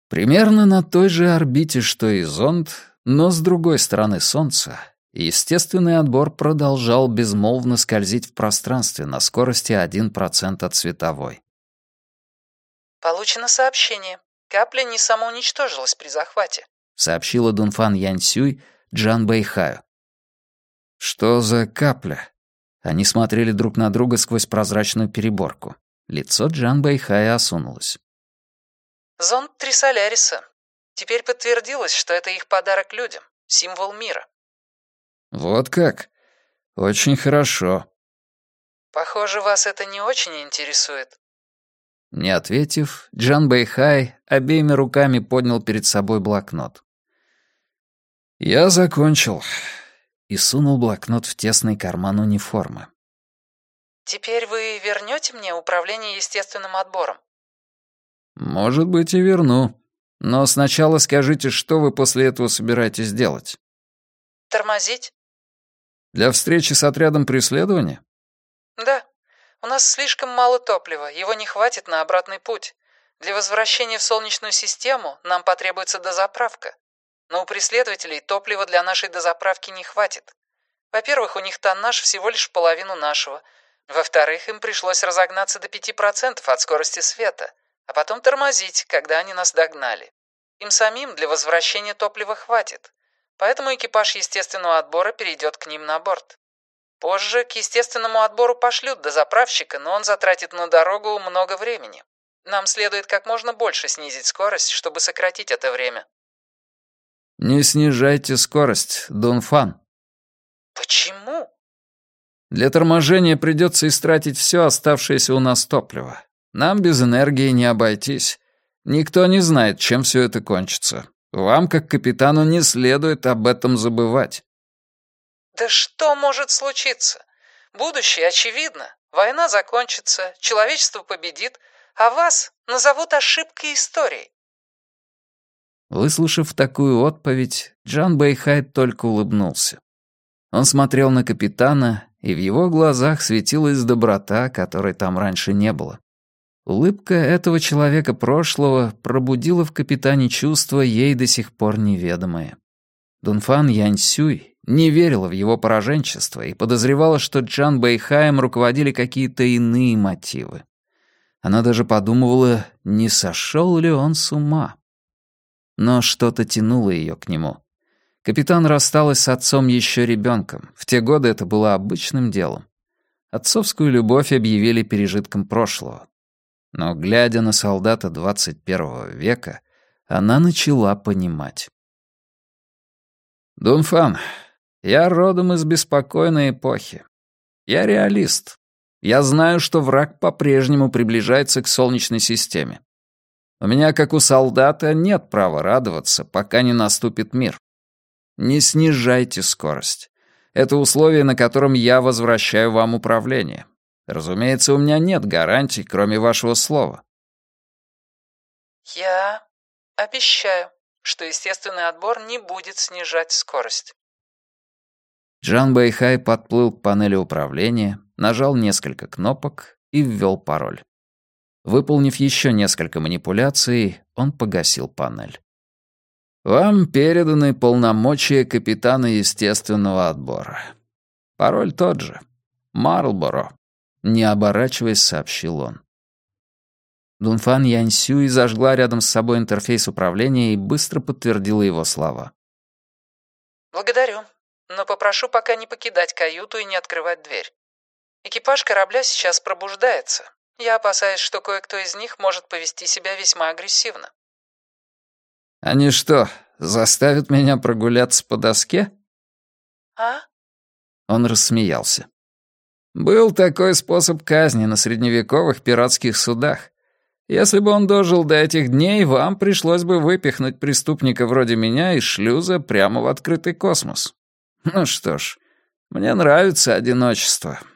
Примерно на той же орбите, что и зонд, но с другой стороны Солнца, естественный отбор продолжал безмолвно скользить в пространстве на скорости 1% от световой. «Получено сообщение. Капля не самоуничтожилась при захвате», — сообщила Дунфан Яньсюй Джан Бэйхаю. «Что за капля?» Они смотрели друг на друга сквозь прозрачную переборку. Лицо Джан Бэйхая осунулось. «Зонд Трисоляриса. Теперь подтвердилось, что это их подарок людям, символ мира». «Вот как? Очень хорошо». «Похоже, вас это не очень интересует». Не ответив, Джан Бэйхай обеими руками поднял перед собой блокнот. «Я закончил», и сунул блокнот в тесный карман униформы. «Теперь вы вернете мне управление естественным отбором?» «Может быть, и верну. Но сначала скажите, что вы после этого собираетесь делать?» «Тормозить?» «Для встречи с отрядом преследования?» «Да. У нас слишком мало топлива, его не хватит на обратный путь. Для возвращения в Солнечную систему нам потребуется дозаправка. Но у преследователей топлива для нашей дозаправки не хватит. Во-первых, у них тоннаж всего лишь в половину нашего. Во-вторых, им пришлось разогнаться до 5% от скорости света, а потом тормозить, когда они нас догнали. Им самим для возвращения топлива хватит. Поэтому экипаж естественного отбора перейдет к ним на борт. Позже к естественному отбору пошлют дозаправщика, но он затратит на дорогу много времени. Нам следует как можно больше снизить скорость, чтобы сократить это время». «Не снижайте скорость, Дунфан». «Почему?» «Для торможения придется истратить все оставшееся у нас топливо. Нам без энергии не обойтись. Никто не знает, чем все это кончится. Вам, как капитану, не следует об этом забывать». «Да что может случиться? Будущее очевидно. Война закончится, человечество победит, а вас назовут ошибкой истории». Выслушав такую отповедь, Джан Бэйхай только улыбнулся. Он смотрел на капитана, и в его глазах светилась доброта, которой там раньше не было. Улыбка этого человека прошлого пробудила в капитане чувства, ей до сих пор неведомые. Дунфан Яньсюй не верила в его пораженчество и подозревала, что Джан Бэйхаем руководили какие-то иные мотивы. Она даже подумывала, не сошел ли он с ума. Но что-то тянуло ее к нему. Капитан рассталась с отцом еще ребенком. В те годы это было обычным делом. Отцовскую любовь объявили пережитком прошлого. Но, глядя на солдата 21 века, она начала понимать. «Дунфан, я родом из беспокойной эпохи. Я реалист. Я знаю, что враг по-прежнему приближается к Солнечной системе. У меня, как у солдата, нет права радоваться, пока не наступит мир. Не снижайте скорость. Это условие, на котором я возвращаю вам управление. Разумеется, у меня нет гарантий, кроме вашего слова». «Я обещаю, что естественный отбор не будет снижать скорость». Джан Бэйхай подплыл к панели управления, нажал несколько кнопок и ввел пароль. Выполнив еще несколько манипуляций, он погасил панель. «Вам переданы полномочия капитана естественного отбора. Пароль тот же. Марлборо», — не оборачиваясь, сообщил он. Дунфан Яньсюй зажгла рядом с собой интерфейс управления и быстро подтвердила его слова. «Благодарю, но попрошу пока не покидать каюту и не открывать дверь. Экипаж корабля сейчас пробуждается. Я опасаюсь, что кое-кто из них может повести себя весьма агрессивно». «Они что, заставят меня прогуляться по доске?» «А?» Он рассмеялся. «Был такой способ казни на средневековых пиратских судах. Если бы он дожил до этих дней, вам пришлось бы выпихнуть преступника вроде меня из шлюза прямо в открытый космос. Ну что ж, мне нравится одиночество.